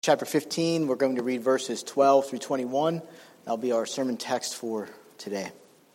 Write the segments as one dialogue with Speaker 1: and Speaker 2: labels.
Speaker 1: Chapter 15, we're going to read verses 12 through 21. That'll be our sermon text for today.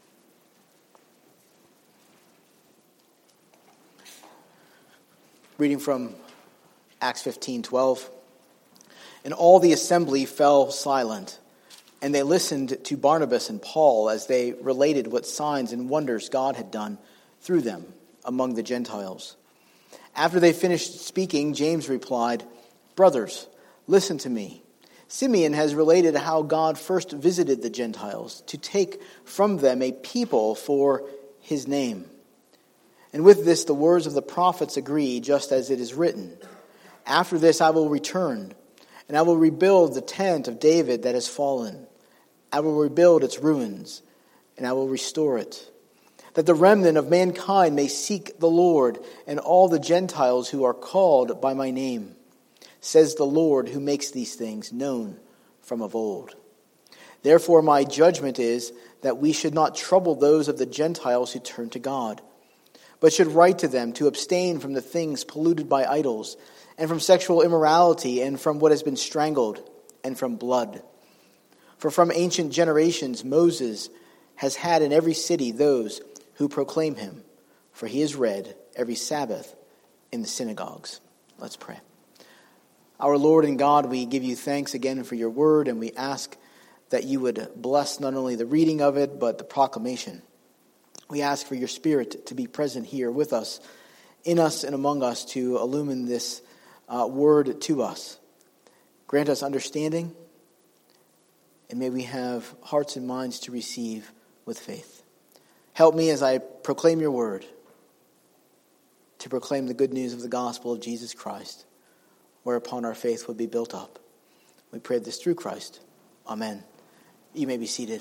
Speaker 1: Reading from Acts 15:12. And all the assembly fell silent, and they listened to Barnabas and Paul as they related what signs and wonders God had done through them among the Gentiles. After they finished speaking, James replied, "Brothers, listen to me. Simeon has related how God first visited the Gentiles to take from them a people for his name. And with this the words of the prophets agree, just as it is written, 'After this I will return, and I will rebuild the tent of David that has fallen. I will rebuild its ruins, and I will restore it, that the remnant of mankind may seek the Lord, and all the Gentiles who are called by my name, says the Lord who makes these things known from of old. Therefore my judgment is that we should not trouble those of the Gentiles who turn to God, but should write to them to abstain from the things polluted by idols, and from sexual immorality, and from what has been strangled, and from blood. For from ancient generations Moses has had in every city those who proclaim him, for he is read every Sabbath in the synagogues." Let's pray. Our Lord and God, we give you thanks again for your word, and we ask that you would bless not only the reading of it, but the proclamation. We ask for your Spirit to be present here with us, in us and among us, to illumine this word to us. Grant us understanding, and may we have hearts and minds to receive with faith. Help me as I proclaim your word, to proclaim the good news of the gospel of Jesus Christ, whereupon our faith would be built up. We pray this through Christ. Amen. You may be seated.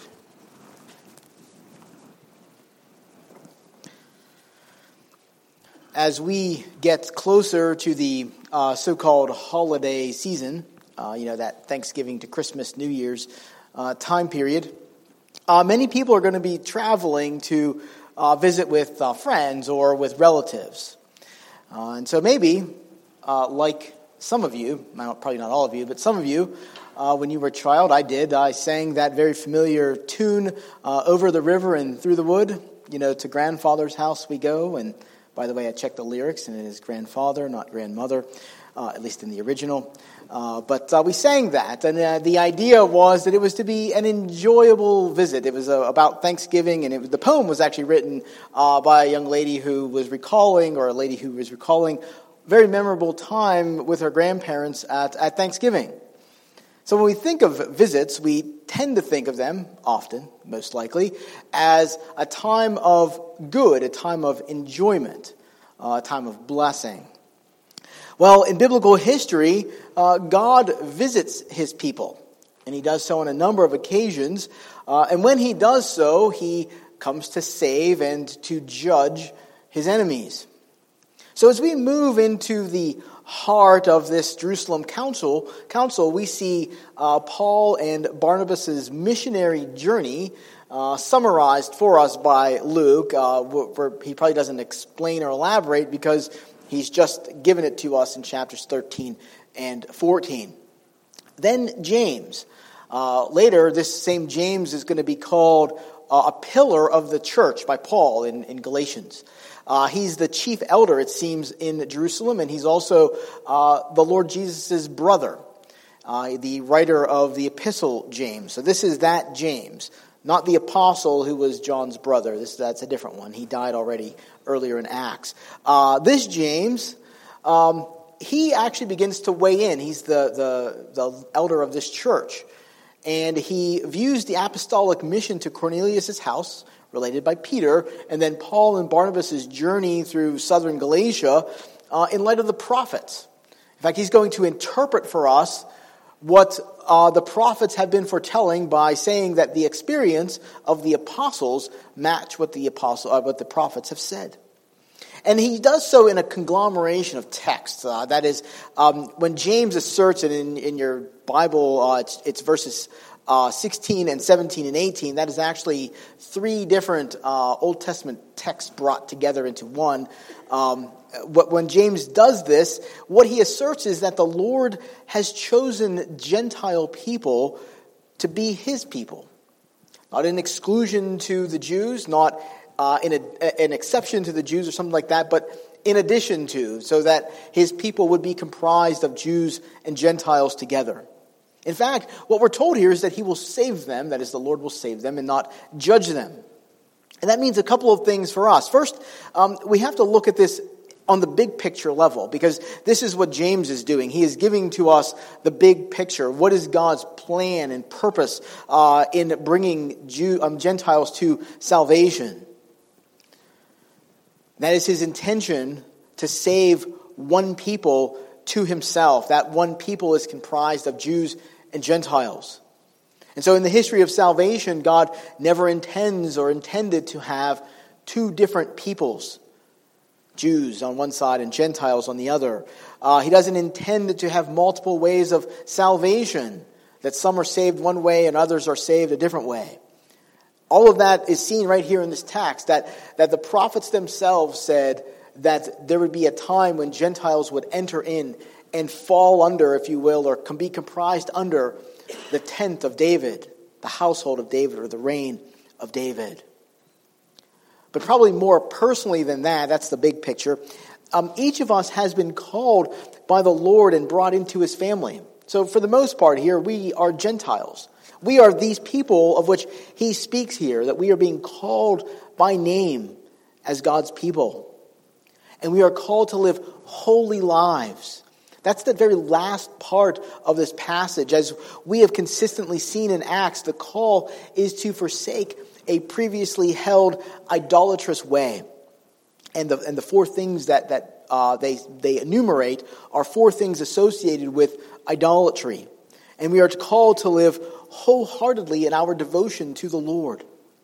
Speaker 1: As we get closer to the so-called holiday season, that Thanksgiving to Christmas, New Year's time period, many people are going to be traveling to visit with friends or with relatives. And so maybe, like some of you, probably not all of you, but some of you, when you were a child, I sang that very familiar tune, "Over the River and Through the Wood," "To Grandfather's House We Go." And by the way, I checked the lyrics, and it is grandfather, not grandmother, at least in the original. But we sang that, and the idea was that it was to be an enjoyable visit. It was about Thanksgiving, and the poem was actually written by a young lady who was recalling, or a lady who was recalling, very memorable time with her grandparents at Thanksgiving. So when we think of visits, we tend to think of them, often, most likely, as a time of good, a time of enjoyment, a time of blessing. Well, in biblical history, God visits his people, and he does so on a number of occasions. And when he does so, he comes to save and to judge his enemies. So as we move into the heart of this Jerusalem council, we see Paul and Barnabas' missionary journey summarized for us by Luke. Where he probably doesn't explain or elaborate because he's just given it to us in chapters 13 and 14. Then James. Later, this same James is going to be called a pillar of the church by Paul in Galatians. He's the chief elder, it seems, in Jerusalem, and he's also the Lord Jesus' brother, the writer of the epistle James. So this is that James, not the apostle who was John's brother. That's a different one. He died already earlier in Acts. This James, he actually begins to weigh in. He's the elder of this church, and he views the apostolic mission to Cornelius' house, related by Peter, and then Paul and Barnabas' journey through southern Galatia in light of the prophets. In fact, he's going to interpret for us what the prophets have been foretelling by saying that the experience of the apostles match what the prophets have said. And he does so in a conglomeration of texts. That is, when James asserts it in your Bible, it's verses 16 and 17 and 18. That is actually three different Old Testament texts brought together into one. when James does this, what he asserts is that the Lord has chosen Gentile people to be his people. Not an exclusion to the Jews, not an exception to the Jews or something like that, but in addition to, so that his people would be comprised of Jews and Gentiles together. In fact, what we're told here is that he will save them, that is, the Lord will save them and not judge them. And that means a couple of things for us. First, we have to look at this on the big picture level, because this is what James is doing. He is giving to us the big picture. What is God's plan and purpose in bringing Gentiles to salvation? That is his intention to save one people to himself. That one people is comprised of Jews and Gentiles. And so in the history of salvation, God never intends or intended to have two different peoples. Jews on one side and Gentiles on the other. He doesn't intend to have multiple ways of salvation, that some are saved one way and others are saved a different way. All of that is seen right here in this text, that the prophets themselves said that there would be a time when Gentiles would enter in and fall under, if you will, or be comprised under the tent of David, the household of David, or the reign of David. But probably more personally than that, that's the big picture, each of us has been called by the Lord and brought into his family. So for the most part here, we are Gentiles. We are these people of which he speaks here, that we are being called by name as God's people. And we are called to live holy lives. That's the very last part of this passage. As we have consistently seen in Acts, the call is to forsake a previously held idolatrous way. And the four things that they enumerate are four things associated with idolatry. And we are called to live wholeheartedly in our devotion to the Lord.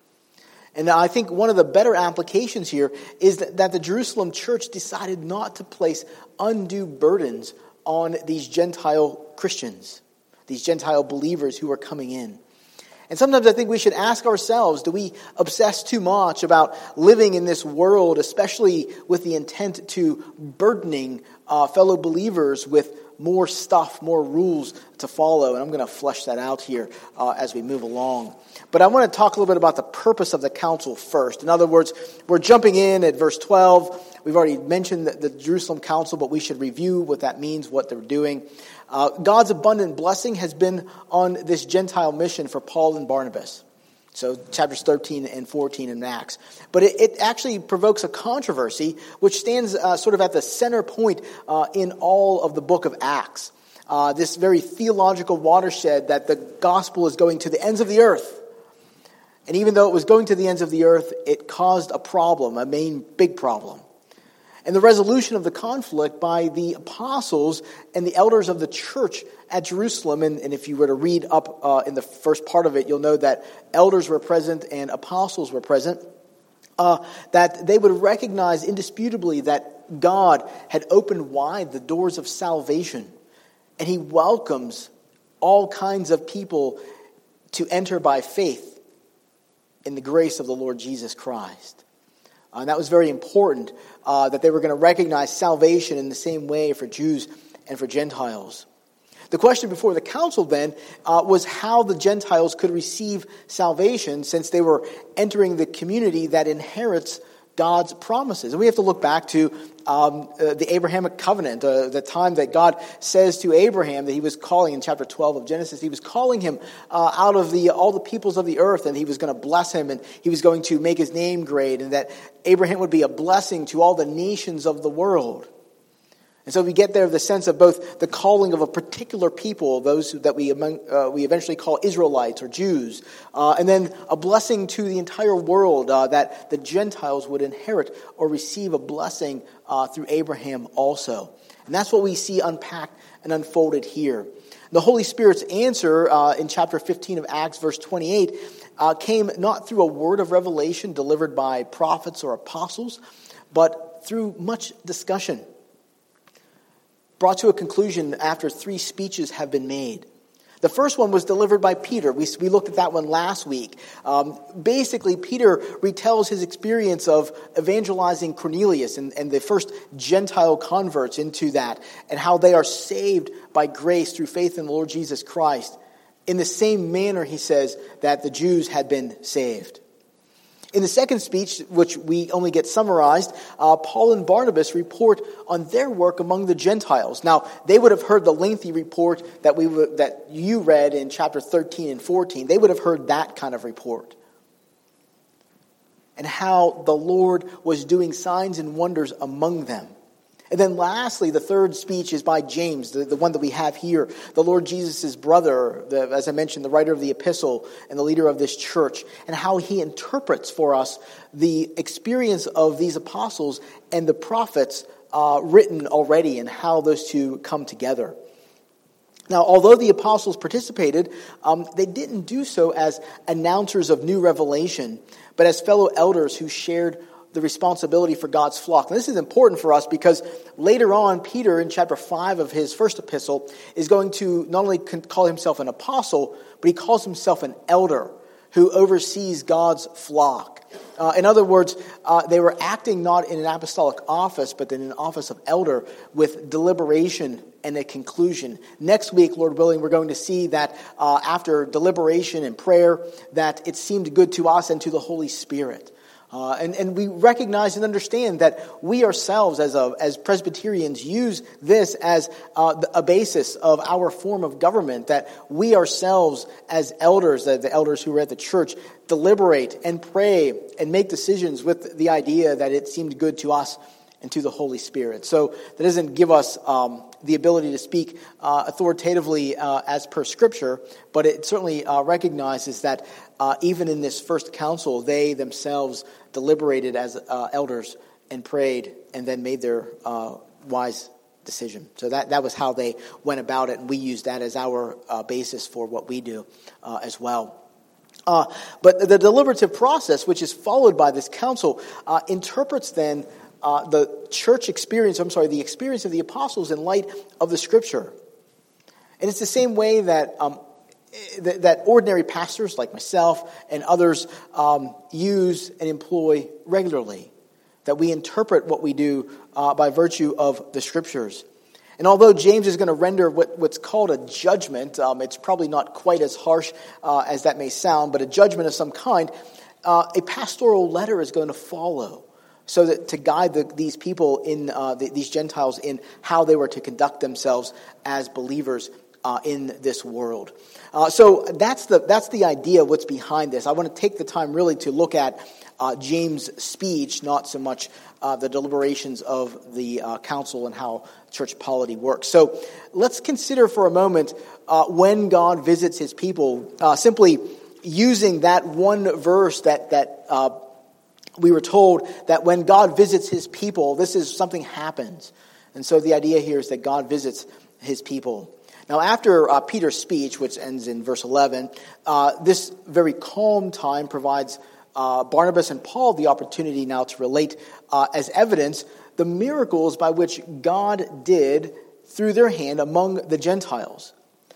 Speaker 1: And I think one of the better applications here is that the Jerusalem church decided not to place undue burdens on these Gentile Christians, these Gentile believers who are coming in. And sometimes I think we should ask ourselves, do we obsess too much about living in this world, especially with the intent to burdening fellow believers with more stuff, more rules to follow? And I'm going to flesh that out here as we move along. But I want to talk a little bit about the purpose of the council first. In other words, we're jumping in at verse 12. We've already mentioned the Jerusalem council, but we should review what that means, what they're doing. God's abundant blessing has been on this Gentile mission for Paul and Barnabas. So chapters 13 and 14 in Acts. But it actually provokes a controversy which stands sort of at the center point in all of the book of Acts. This very theological watershed that the gospel is going to the ends of the earth. And even though it was going to the ends of the earth, it caused a problem, a big problem. And the resolution of the conflict by the apostles and the elders of the church at Jerusalem, and if you were to read up in the first part of it, you'll know that elders were present and apostles were present, that they would recognize indisputably that God had opened wide the doors of salvation, and he welcomes all kinds of people to enter by faith in the grace of the Lord Jesus Christ. And that was very important, that they were going to recognize salvation in the same way for Jews and for Gentiles. The question before the council then was how the Gentiles could receive salvation since they were entering the community that inherits God's promises. And we have to look back to the Abrahamic covenant, the time that God says to Abraham that he was calling in chapter 12 of Genesis, he was calling him out of all the peoples of the earth, and he was going to bless him, and he was going to make his name great, and that Abraham would be a blessing to all the nations of the world. And so we get there the sense of both the calling of a particular people, those that we eventually call Israelites or Jews, and then a blessing to the entire world that the Gentiles would inherit or receive a blessing through Abraham also. And that's what we see unpacked and unfolded here. The Holy Spirit's answer in chapter 15 of Acts, verse 28, came not through a word of revelation delivered by prophets or apostles, but through much discussion, brought to a conclusion after 3 speeches have been made. The first one was delivered by Peter. We looked at that one last week. Basically, Peter retells his experience of evangelizing Cornelius and the first Gentile converts into that, and how they are saved by grace through faith in the Lord Jesus Christ, in the same manner, he says, that the Jews had been saved. In the second speech, which we only get summarized, Paul and Barnabas report on their work among the Gentiles. Now, they would have heard the lengthy report that you read in chapter 13 and 14. They would have heard that kind of report. And how the Lord was doing signs and wonders among them. And then lastly, the third speech is by James, the one that we have here, the Lord Jesus' brother, as I mentioned, the writer of the epistle and the leader of this church, and how he interprets for us the experience of these apostles and the prophets written already, and how those two come together. Now, although the apostles participated, they didn't do so as announcers of new revelation, but as fellow elders who shared the responsibility for God's flock. And this is important for us because later on, Peter in chapter 5 of his first epistle is going to not only call himself an apostle, but he calls himself an elder who oversees God's flock. In other words, they were acting not in an apostolic office, but in an office of elder with deliberation and a conclusion. Next week, Lord willing, we're going to see that after deliberation and prayer, that it seemed good to us and to the Holy Spirit. And we recognize and understand that we ourselves as Presbyterians use this as a basis of our form of government, that we ourselves as elders, the elders who are at the church, deliberate and pray and make decisions with the idea that it seemed good to us and to the Holy Spirit. So that doesn't give us the ability to speak authoritatively as per Scripture, but it certainly recognizes that even in this first council, they themselves deliberated as elders and prayed and then made their wise decision. So that was how they went about it, and we use that as our basis for what we do as well. But the deliberative process, which is followed by this council, interprets then the church experience, the experience of the apostles in light of the Scripture. And it's the same way that that ordinary pastors like myself and others use and employ regularly, that we interpret what we do by virtue of the Scriptures. And although James is going to render what's called a judgment, it's probably not quite as harsh as that may sound, but a judgment of some kind, a pastoral letter is going to follow, so that to guide these people in these Gentiles in how they were to conduct themselves as believers in this world. So that's the idea of what's behind this. I want to take the time really to look at James' speech, not so much the deliberations of the council and how church polity works. So let's consider for a moment when God visits his people, simply using that one verse that we were told that when God visits his people, this is something happens. And so the idea here is that God visits his people. Now, after Peter's speech, which ends in verse 11, this very calm time provides Barnabas and Paul the opportunity now to relate as evidence the miracles by which God did through their hand among the Gentiles.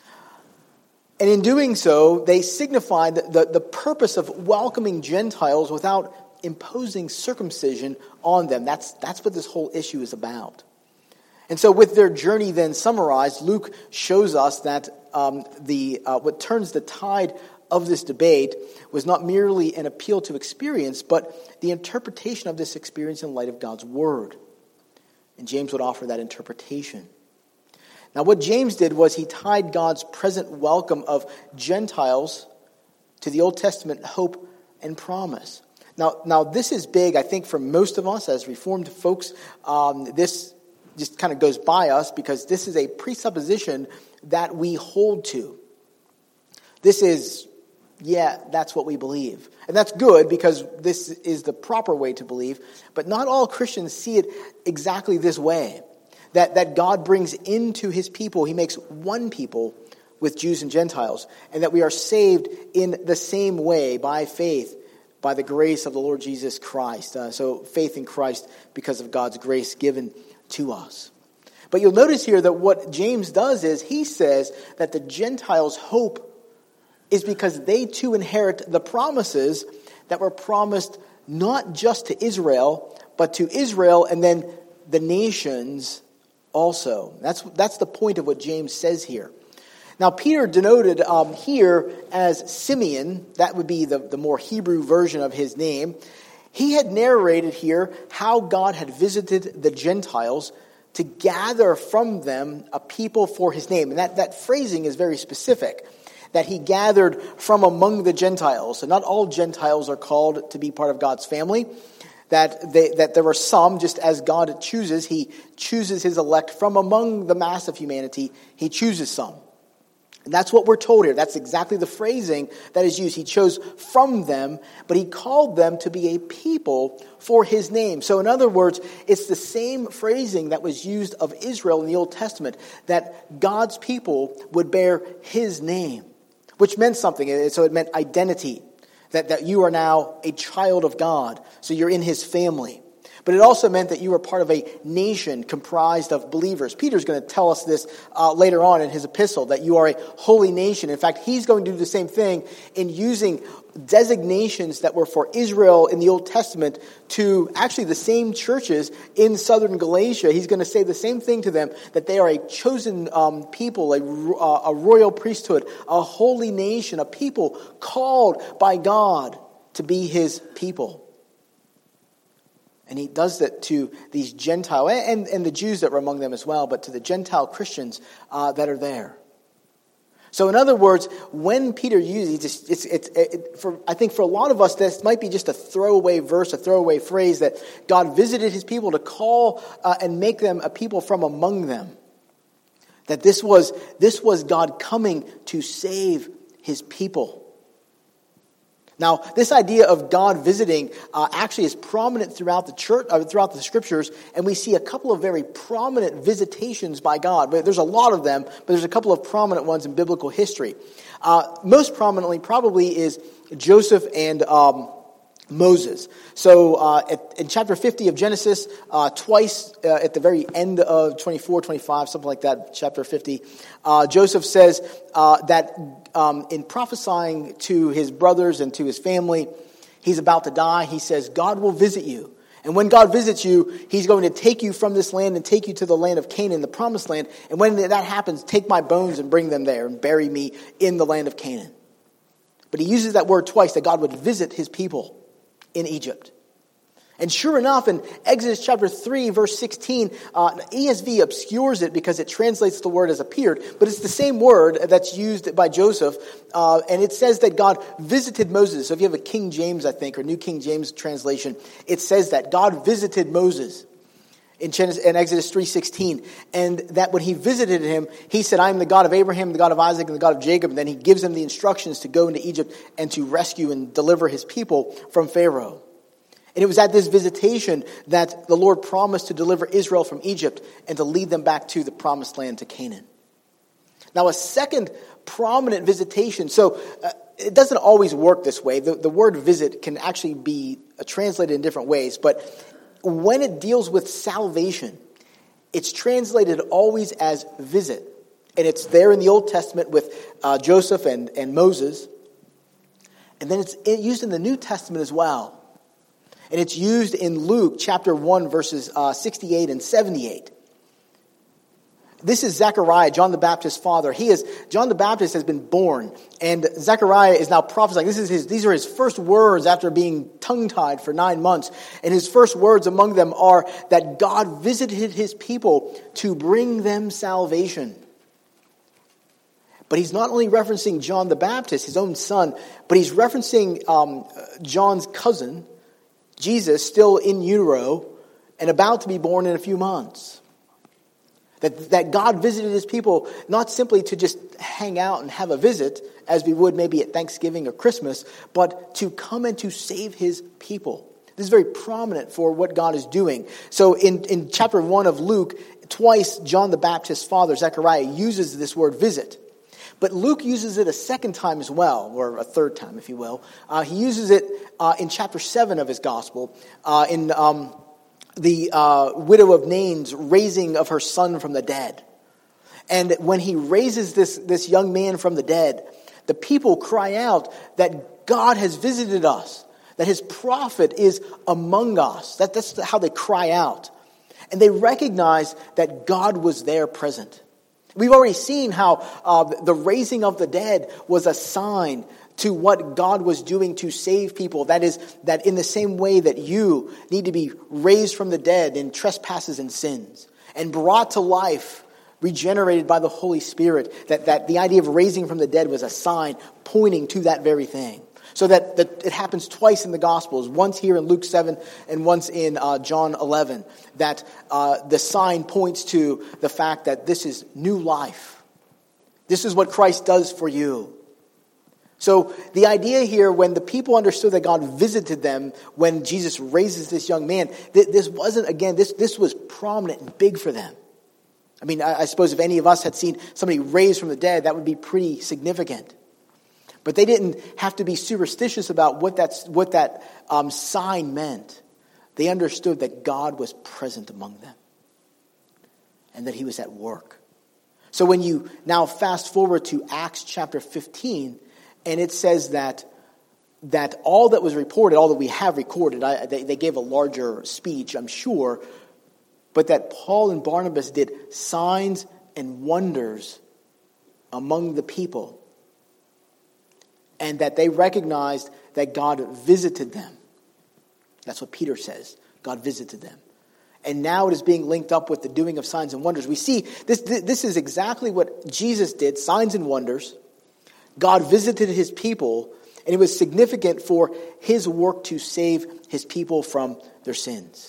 Speaker 1: And in doing so, they signified the purpose of welcoming Gentiles without imposing circumcision on them. That's what this whole issue is about. And so with their journey then summarized, Luke shows us that what turns the tide of this debate was not merely an appeal to experience, but the interpretation of this experience in light of God's Word. And James would offer that interpretation. Now what James did was he tied God's present welcome of Gentiles to the Old Testament hope and promise. Now this is big, I think, for most of us as Reformed folks. This just kind of goes by us because this is a presupposition that we hold to. This is, that's what we believe. And that's good because this is the proper way to believe. But not all Christians see it exactly this way. That God brings into his people, he makes one people with Jews and Gentiles. And that we are saved in the same way by faith, by the grace of the Lord Jesus Christ. So faith in Christ because of God's grace given to us. But you'll notice here that what James does is he says that the Gentiles' hope is because they too inherit the promises that were promised not just to Israel, but to Israel and then the nations also. That's the point of what James says here. Now, Peter denoted here as Simeon, that would be the more Hebrew version of his name. He had narrated here how God had visited the Gentiles to gather from them a people for his name. And that phrasing is very specific, that he gathered from among the Gentiles. So not all Gentiles are called to be part of God's family. That there are some, just as God chooses, he chooses his elect from among the mass of humanity. He chooses some. And that's what we're told here. That's exactly the phrasing that is used. He chose from them, but he called them to be a people for his name. So in other words, it's the same phrasing that was used of Israel in the Old Testament, that God's people would bear his name, which meant something. So it meant identity, that you are now a child of God, so you're in his family. But it also meant that you were part of a nation comprised of believers. Peter's going to tell us this later on in his epistle, that you are a holy nation. In fact, he's going to do the same thing in using designations that were for Israel in the Old Testament to actually the same churches in southern Galatia. He's going to say the same thing to them, that they are a chosen people, a royal priesthood, a holy nation, a people called by God to be his people. And he does that to these Gentile, and the Jews that were among them as well, but to the Gentile Christians that are there. So in other words, when Peter uses, I think for a lot of us, this might be just a throwaway verse, a throwaway phrase, that God visited his people to call and make them a people from among them. That this was God coming to save his people. Now, this idea of God visiting actually is prominent throughout the church, throughout the scriptures, and we see a couple of very prominent visitations by God. But there's a lot of them, but there's a couple of prominent ones in biblical history. Most prominently, probably, is Joseph and Moses. So in chapter 50 of Genesis, twice at the very end of 24, 25, something like that, chapter 50, Joseph says that in prophesying to his brothers and to his family, he's about to die. He says, God will visit you. And when God visits you, he's going to take you from this land and take you to the land of Canaan, the promised land. And when that happens, take my bones and bring them there and bury me in the land of Canaan. But he uses that word twice, that God would visit his people in Egypt. And sure enough, in Exodus chapter 3, verse 16, ESV obscures it because it translates the word as appeared, but it's the same word that's used by Joseph, and it says that God visited Moses. So if you have a King James, I think, or New King James translation, it says that God visited Moses in Exodus 3:16, and that when he visited him, he said, I am the God of Abraham, the God of Isaac, and the God of Jacob. And then he gives him the instructions to go into Egypt and to rescue and deliver his people from Pharaoh. And it was at this visitation that the Lord promised to deliver Israel from Egypt and to lead them back to the promised land, to Canaan. Now, a second prominent visitation, so it doesn't always work this way. The word visit can actually be translated in different ways, but when it deals with salvation, it's translated always as visit. And it's there in the Old Testament with Joseph and Moses. And then it's used in the New Testament as well. And it's used in Luke chapter 1, verses 68 and 78. This is Zechariah, John the Baptist's father. John the Baptist has been born, and Zechariah is now prophesying. These are his first words after being tongue-tied for 9 months. And his first words among them are that God visited his people to bring them salvation. But he's not only referencing John the Baptist, his own son, but he's referencing John's cousin, Jesus, still in utero and about to be born in a few months. That God visited his people not simply to just hang out and have a visit, as we would maybe at Thanksgiving or Christmas, but to come and to save his people. This is very prominent for what God is doing. So in chapter 1 of Luke, twice John the Baptist's father, Zechariah, uses this word visit. But Luke uses it a second time as well, or a third time, if you will. He uses it in chapter 7 of his gospel, in the widow of Nain's raising of her son from the dead. And when he raises this young man from the dead, the people cry out that God has visited us, that his prophet is among us. That's how they cry out. And they recognize that God was there present. We've already seen how the raising of the dead was a sign to what God was doing to save people. That is, that in the same way that you need to be raised from the dead in trespasses and sins and brought to life, regenerated by the Holy Spirit, that the idea of raising from the dead was a sign pointing to that very thing. So that it happens twice in the Gospels, once here in Luke 7 and once in John 11, that the sign points to the fact that this is new life. This is what Christ does for you. So the idea here, when the people understood that God visited them when Jesus raises this young man, this wasn't, again, this was prominent and big for them. I mean, I suppose if any of us had seen somebody raised from the dead, that would be pretty significant. But they didn't have to be superstitious about what that sign meant. They understood that God was present among them and that he was at work. So when you now fast forward to Acts chapter 15, and it says that all that was reported, all that we have recorded, they gave a larger speech, I'm sure, but that Paul and Barnabas did signs and wonders among the people. And that they recognized that God visited them. That's what Peter says. God visited them. And now it is being linked up with the doing of signs and wonders. We see this is exactly what Jesus did, signs and wonders. God visited his people, and it was significant for his work to save his people from their sins.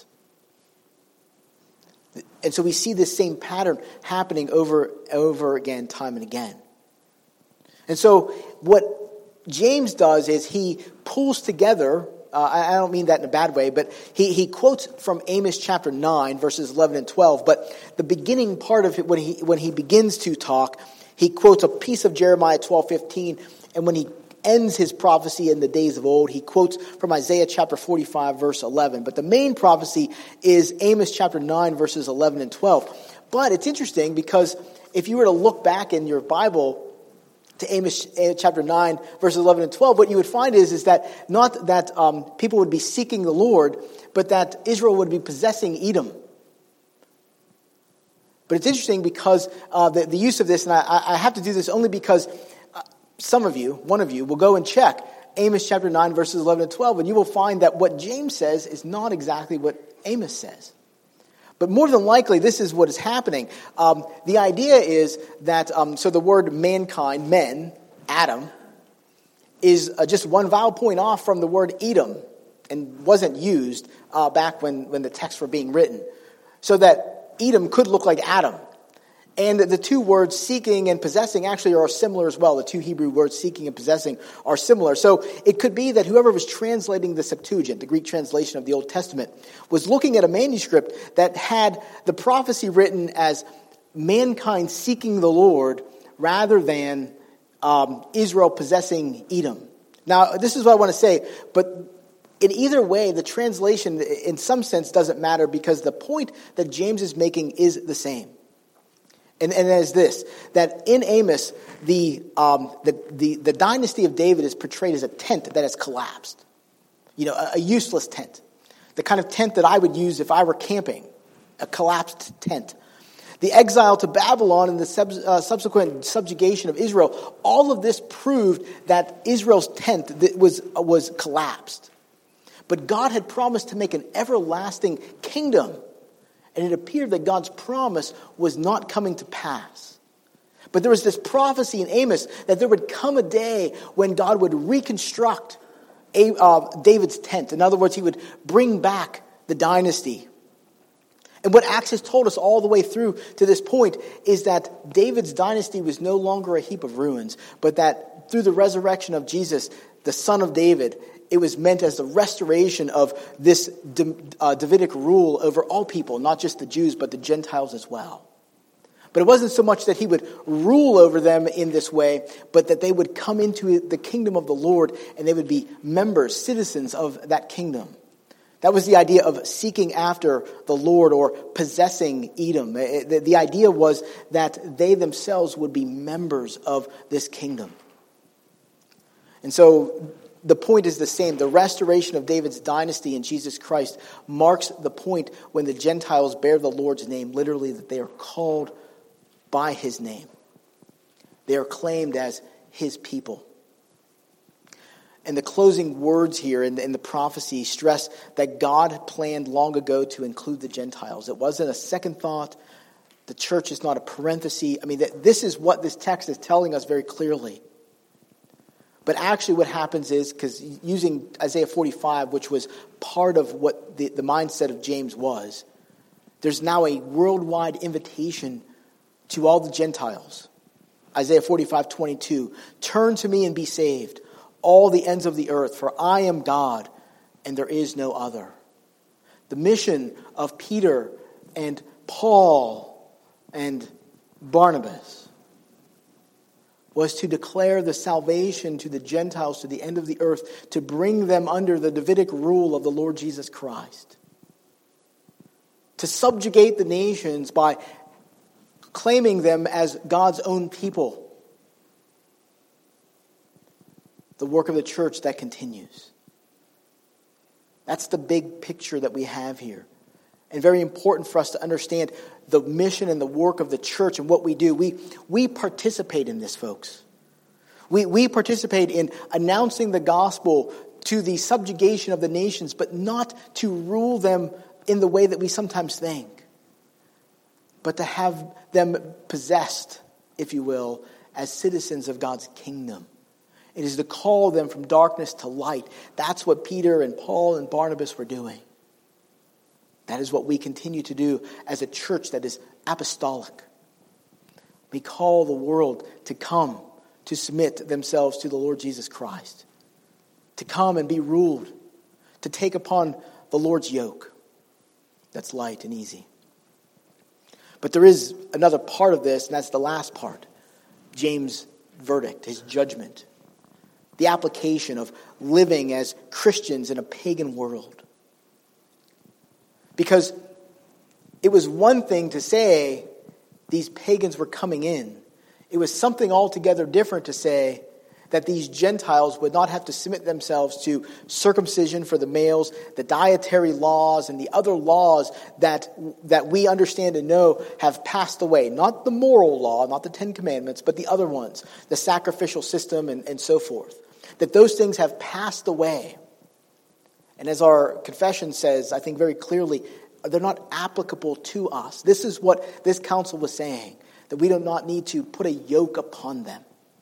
Speaker 1: And so we see this same pattern happening over again, time and again. And so what James does is he pulls together, I don't mean that in a bad way, but he quotes from Amos chapter 9, verses 11 and 12. But the beginning part of it, when he begins to talk, he quotes a piece of Jeremiah 12:15. And when he ends his prophecy in the days of old, he quotes from Isaiah chapter 45, verse 11. But the main prophecy is Amos chapter 9, verses 11 and 12. But it's interesting because if you were to look back in your Bible to Amos chapter 9, verses 11 and 12, what you would find is that not that people would be seeking the Lord, but that Israel would be possessing Edom. But it's interesting because the use of this, and I have to do this only because one of you, will go and check Amos chapter 9, verses 11 and 12, and you will find that what James says is not exactly what Amos says. But more than likely, this is what is happening. The idea is that, so the word mankind, men, Adam, is just one vowel point off from the word Edom, and wasn't used back when the texts were being written. So that Edom could look like Adam. And the two words seeking and possessing actually are similar as well. The two Hebrew words seeking and possessing are similar. So it could be that whoever was translating the Septuagint, the Greek translation of the Old Testament, was looking at a manuscript that had the prophecy written as mankind seeking the Lord rather than Israel possessing Edom. Now, this is what I want to say, but in either way, the translation in some sense doesn't matter because the point that James is making is the same. And that is this, that in Amos, the dynasty of David is portrayed as a tent that has collapsed. You know, a useless tent. The kind of tent that I would use if I were camping. A collapsed tent. The exile to Babylon and the subsequent subjugation of Israel, all of this proved that Israel's tent was collapsed. But God had promised to make an everlasting kingdom. And it appeared that God's promise was not coming to pass. But there was this prophecy in Amos that there would come a day when God would reconstruct David's tent. In other words, he would bring back the dynasty. And what Acts has told us all the way through to this point is that David's dynasty was no longer a heap of ruins, but that through the resurrection of Jesus, the son of David, it was meant as the restoration of this Davidic rule over all people, not just the Jews, but the Gentiles as well. But it wasn't so much that he would rule over them in this way, but that they would come into the kingdom of the Lord and they would be members, citizens of that kingdom. That was the idea of seeking after the Lord or possessing Edom. The idea was that they themselves would be members of this kingdom. And so the point is the same. The restoration of David's dynasty in Jesus Christ marks the point when the Gentiles bear the Lord's name, literally that they are called by his name. They are claimed as his people. And the closing words here in the prophecy stress that God planned long ago to include the Gentiles. It wasn't a second thought. The church is not a parenthesis. I mean, this is what this text is telling us very clearly. But actually what happens is, because using Isaiah 45, which was part of what the mindset of James was, there's now a worldwide invitation to all the Gentiles. Isaiah 45:22, turn to me and be saved, all the ends of the earth, for I am God, and there is no other. The mission of Peter and Paul and Barnabas was to declare the salvation to the Gentiles to the end of the earth, to bring them under the Davidic rule of the Lord Jesus Christ, to subjugate the nations by claiming them as God's own people. The work of the church that continues. That's the big picture that we have here. And very important for us to understand the mission and the work of the church and what we do. We participate in this, folks. We participate in announcing the gospel to the subjugation of the nations, but not to rule them in the way that we sometimes think, but to have them possessed, if you will, as citizens of God's kingdom. It is to call them from darkness to light. That's what Peter and Paul and Barnabas were doing. That is what we continue to do as a church that is apostolic. We call the world to come, to submit themselves to the Lord Jesus Christ, to come and be ruled, to take upon the Lord's yoke. That's light and easy. But there is another part of this, and that's the last part. James' verdict, his judgment. The application of living as Christians in a pagan world. Because it was one thing to say these pagans were coming in. It was something altogether different to say that these Gentiles would not have to submit themselves to circumcision for the males, the dietary laws, and the other laws that we understand and know have passed away. Not the moral law, not the Ten Commandments, but the other ones, the sacrificial system and so forth. That those things have passed away. And as our confession says, I think very clearly, they're not applicable to us. This is what this council was saying, that we do not need to put a yoke upon them.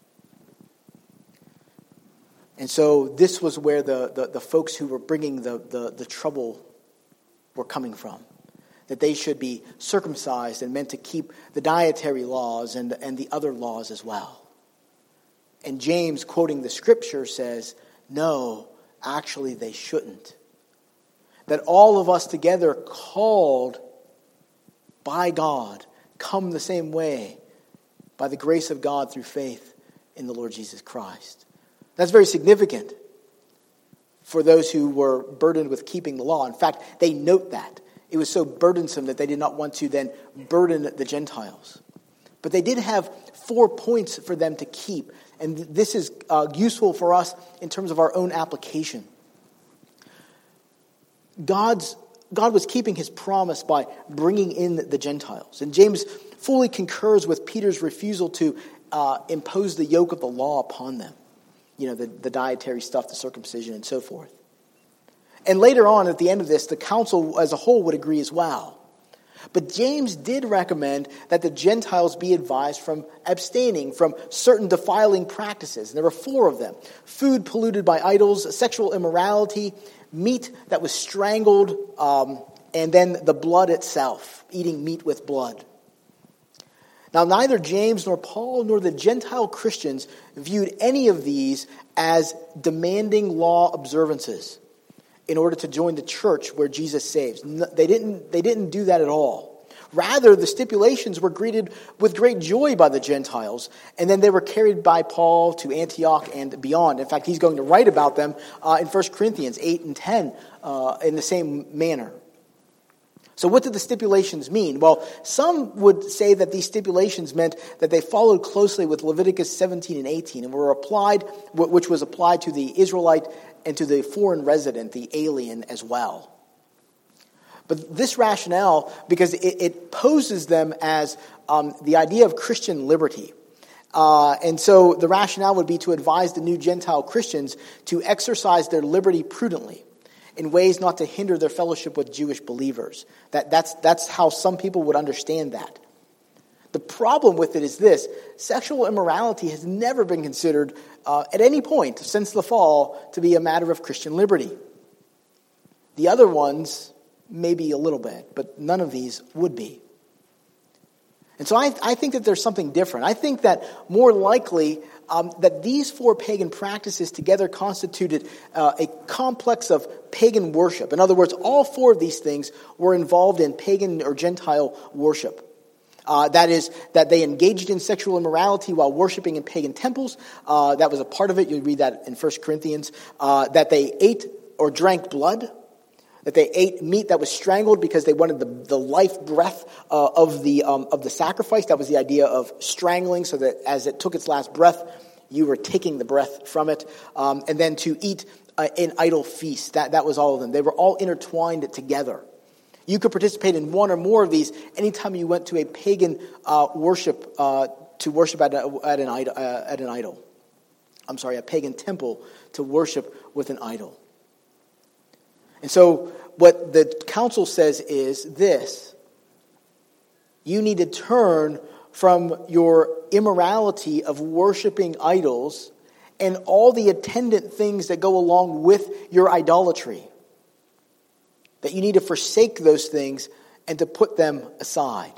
Speaker 1: And so this was where the folks who were bringing the trouble were coming from. That they should be circumcised and meant to keep the dietary laws and the other laws as well. And James, quoting the scripture, says, no, actually they shouldn't. That all of us together called by God come the same way by the grace of God through faith in the Lord Jesus Christ. That's very significant for those who were burdened with keeping the law. In fact, they note that. It was so burdensome that they did not want to then burden the Gentiles. But they did have 4 points for them to keep. And this is useful for us in terms of our own application. God was keeping his promise by bringing in the Gentiles. And James fully concurs with Peter's refusal to impose the yoke of the law upon them. You know, the dietary stuff, the circumcision, and so forth. And later on, at the end of this, the council as a whole would agree as well. But James did recommend that the Gentiles be advised from abstaining from certain defiling practices. And there were 4 of them. Food polluted by idols, sexual immorality, meat that was strangled, and then the blood itself, eating meat with blood. Now, neither James nor Paul nor the Gentile Christians viewed any of these as demanding law observances in order to join the church where Jesus saves. They didn't do that at all. Rather, the stipulations were greeted with great joy by the Gentiles, and then they were carried by Paul to Antioch and beyond. In fact, he's going to write about them in 1 Corinthians 8 and 10 in the same manner. So what did the stipulations mean? Well, some would say that these stipulations meant that they followed closely with Leviticus 17 and 18 and were applied, which was applied to the Israelite and to the foreign resident, the alien as well. But this rationale, because it poses them as the idea of Christian liberty. And so the rationale would be to advise the new Gentile Christians to exercise their liberty prudently, in ways not to hinder their fellowship with Jewish believers. That's how some people would understand that. The problem with it is this: sexual immorality has never been considered at any point since the fall to be a matter of Christian liberty. The other ones, maybe a little bit, but none of these would be. And so I think that there's something different. I think that more likely that these four pagan practices together constituted a complex of pagan worship. In other words, all four of these things were involved in pagan or Gentile worship. That is, that they engaged in sexual immorality while worshiping in pagan temples. That was a part of it. You read that in 1 Corinthians. That they ate or drank blood. That they ate meat that was strangled because they wanted the life breath of the sacrifice. That was the idea of strangling, so that as it took its last breath, you were taking the breath from it. And then to eat an idol feast. That was all of them. They were all intertwined together. You could participate in one or more of these anytime you went to a pagan worship to worship at an idol. I'm sorry, a pagan temple to worship with an idol. And so what the council says is this: you need to turn from your immorality of worshiping idols and all the attendant things that go along with your idolatry. That you need to forsake those things and to put them aside.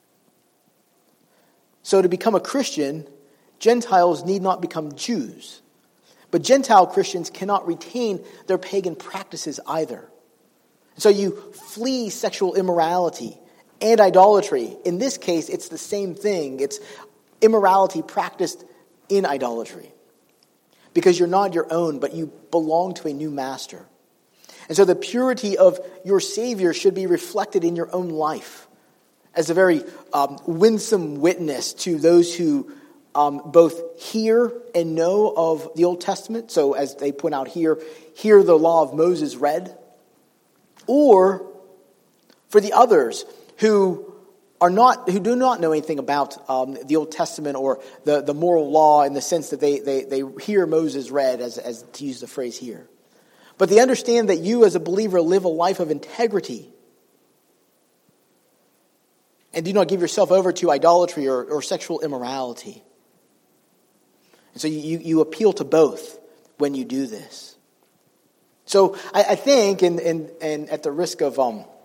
Speaker 1: So to become a Christian, Gentiles need not become Jews. But Gentile Christians cannot retain their pagan practices either. So you flee sexual immorality and idolatry. In this case, it's the same thing. It's immorality practiced in idolatry. Because you're not your own, but you belong to a new master. And so the purity of your Savior should be reflected in your own life as a very winsome witness to those who both hear and know of the Old Testament. So as they point out here, hear the law of Moses read. Or for the others who do not know anything about the Old Testament or the moral law, in the sense that they hear Moses read, as to use the phrase here. But they understand that you as a believer live a life of integrity and do not give yourself over to idolatry or sexual immorality. And so you appeal to both when you do this. So I think, and at the risk of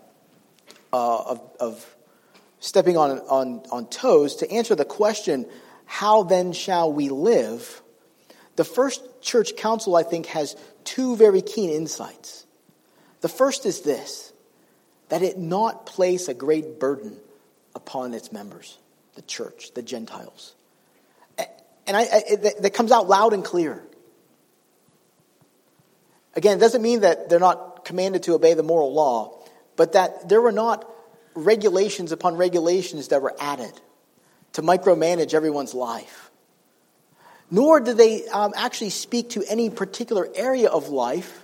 Speaker 1: stepping on toes, to answer the question, how then shall we live? The first church council, I think, has two very keen insights. The first is this: that it not place a great burden upon its members, the church, the Gentiles. And that comes out loud and clear. Again, it doesn't mean that they're not commanded to obey the moral law, but that there were not regulations upon regulations that were added to micromanage everyone's life. Nor did they actually speak to any particular area of life,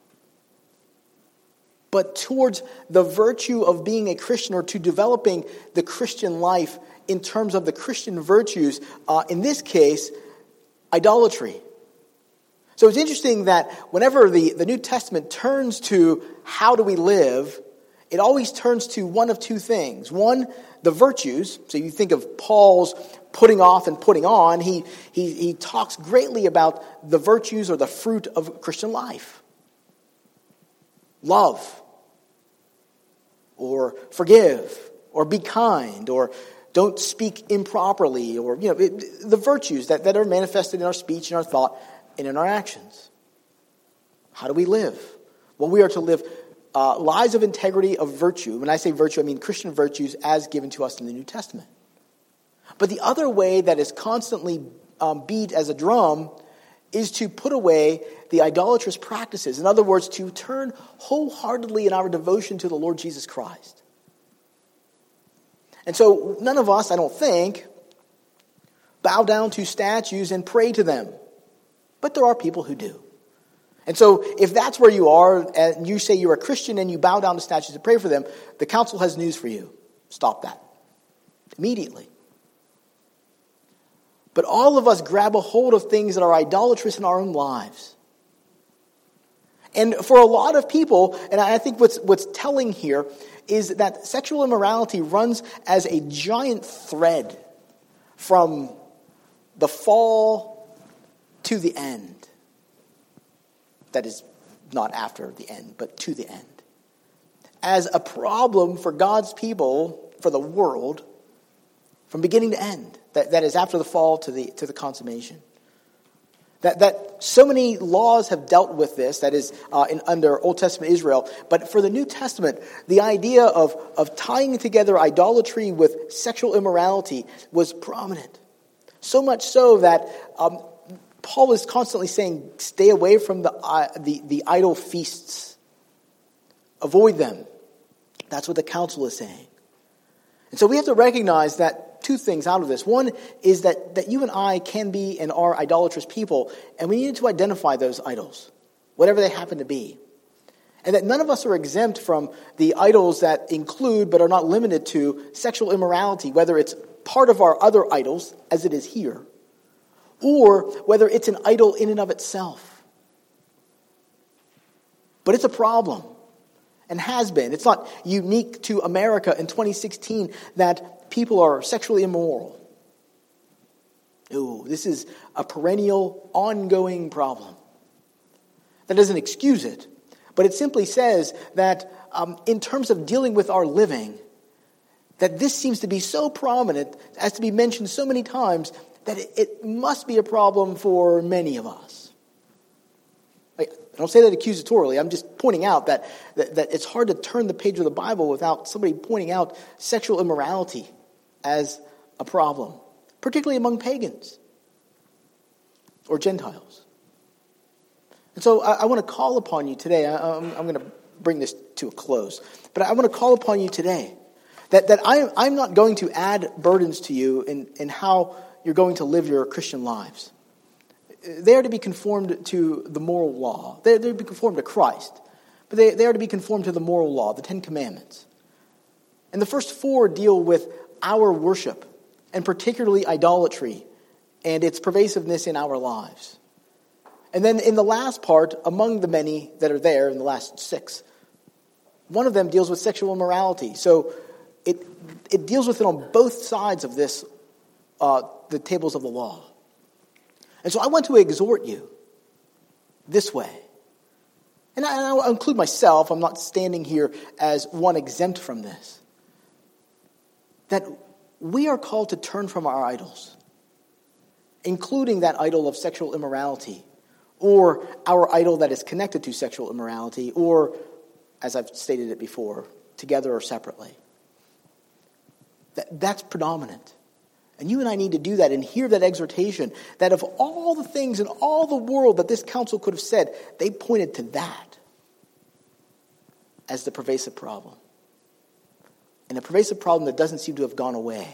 Speaker 1: but towards the virtue of being a Christian, or to developing the Christian life in terms of the Christian virtues, in this case, idolatry. So it's interesting that whenever the New Testament turns to how do we live, it always turns to one of two things. One, the virtues. So you think of Paul's putting off and putting on. He talks greatly about the virtues or the fruit of Christian life. Love, or forgive, or be kind, or don't speak improperly, or the virtues that are manifested in our speech and our thought and in our actions. How do we live? Well, we are to live lives of integrity, of virtue. When I say virtue, I mean Christian virtues as given to us in the New Testament. But the other way that is constantly beat as a drum is to put away the idolatrous practices. In other words, to turn wholeheartedly in our devotion to the Lord Jesus Christ. And so none of us, I don't think, bow down to statues and pray to them. But there are people who do. And so if that's where you are, and you say you're a Christian and you bow down to statues and pray for them, the council has news for you. Stop that. Immediately. But all of us grab a hold of things that are idolatrous in our own lives. And for a lot of people, and I think what's telling here is that sexual immorality runs as a giant thread from the fall to the end. That is not after the end, but to the end. As a problem for God's people, for the world, from beginning to end. That is after the fall to the consummation. That so many laws have dealt with this, that is under Old Testament Israel. But for the New Testament, the idea of tying together idolatry with sexual immorality was prominent. So much so that Paul is constantly saying, stay away from the idol feasts. Avoid them. That's what the council is saying. And so we have to recognize that two things out of this. One is that you and I can be and are idolatrous people, and we need to identify those idols, whatever they happen to be. And that none of us are exempt from the idols that include but are not limited to sexual immorality, whether it's part of our other idols, as it is here, or whether it's an idol in and of itself. But it's a problem, and has been. It's not unique to America in 2016 that people are sexually immoral. No, this is a perennial, ongoing problem. That doesn't excuse it, but it simply says that in terms of dealing with our living, that this seems to be so prominent as to be mentioned so many times that it must be a problem for many of us. I don't say that accusatorily. I'm just pointing out that it's hard to turn the page of the Bible without somebody pointing out sexual immorality as a problem, particularly among pagans or Gentiles. And so I want to call upon you today. I'm going to bring this to a close, but I want to call upon you today that I'm not going to add burdens to you in how you're going to live your Christian lives. They are to be conformed to the moral law. They're to be conformed to Christ. But they are to be conformed to the moral law, the Ten Commandments. And the first four deal with our worship, and particularly idolatry, and its pervasiveness in our lives. And then in the last part, among the many that are there in the last six, one of them deals with sexual immorality. So it deals with it on both sides of this, the tables of the law. And so I want to exhort you this way. And I'll include myself. I'm not standing here as one exempt from this. That we are called to turn from our idols, including that idol of sexual immorality, or our idol that is connected to sexual immorality, or, as I've stated it before, together or separately. That's predominant. And you and I need to do that and hear that exhortation that of all the things in all the world that this council could have said, they pointed to that as the pervasive problem. And a pervasive problem that doesn't seem to have gone away,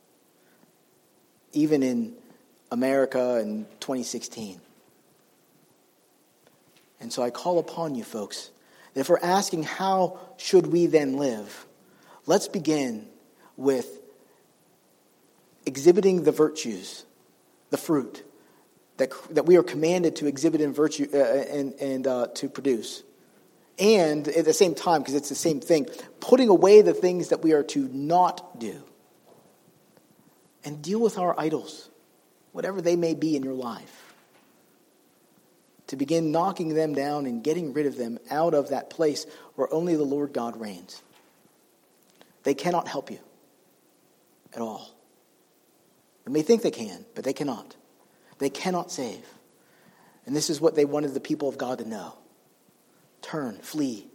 Speaker 1: even in America in 2016. And so I call upon you folks, that if we're asking how should we then live, let's begin with exhibiting the virtues, the fruit that we are commanded to exhibit in virtue and to produce. And at the same time, because it's the same thing, putting away the things that we are to not do. And deal with our idols, whatever they may be in your life. To begin knocking them down and getting rid of them out of that place where only the Lord God reigns. They cannot help you at all. They may think they can, but they cannot. They cannot save. And this is what they wanted the people of God to know. Turn, flee,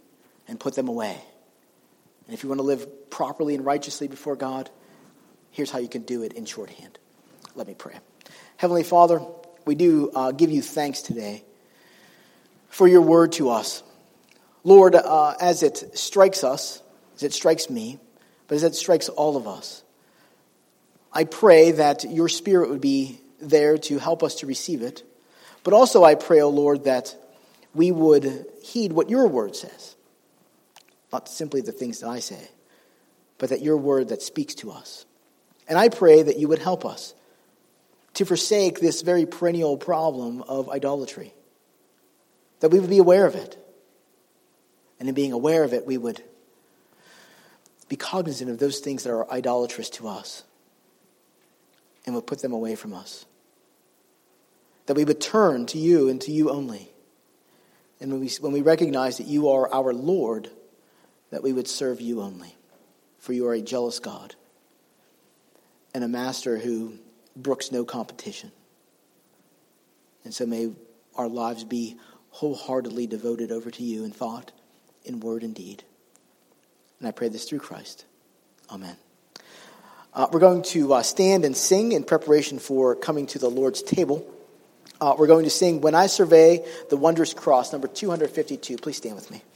Speaker 1: and put them away. And if you want to live properly and righteously before God, here's how you can do it in shorthand. Let me pray. Heavenly Father, we do give you thanks today for your word to us. Lord, as it strikes us, as it strikes me, but as it strikes all of us, I pray that your Spirit would be there to help us to receive it. But also I pray, O Lord, that we would heed what your word says. Not simply the things that I say, but that your word that speaks to us. And I pray that you would help us to forsake this very perennial problem of idolatry. That we would be aware of it. And in being aware of it, we would be cognizant of those things that are idolatrous to us. And would put them away from us. That we would turn to you and to you only. And when we recognize that you are our Lord, that we would serve you only. For you are a jealous God. And a master who brooks no competition. And so may our lives be wholeheartedly devoted over to you in thought, in word, and deed. And I pray this through Christ. Amen. We're going to stand and sing in preparation for coming to the Lord's table. We're going to sing When I Survey the Wondrous Cross, number 252. Please stand with me.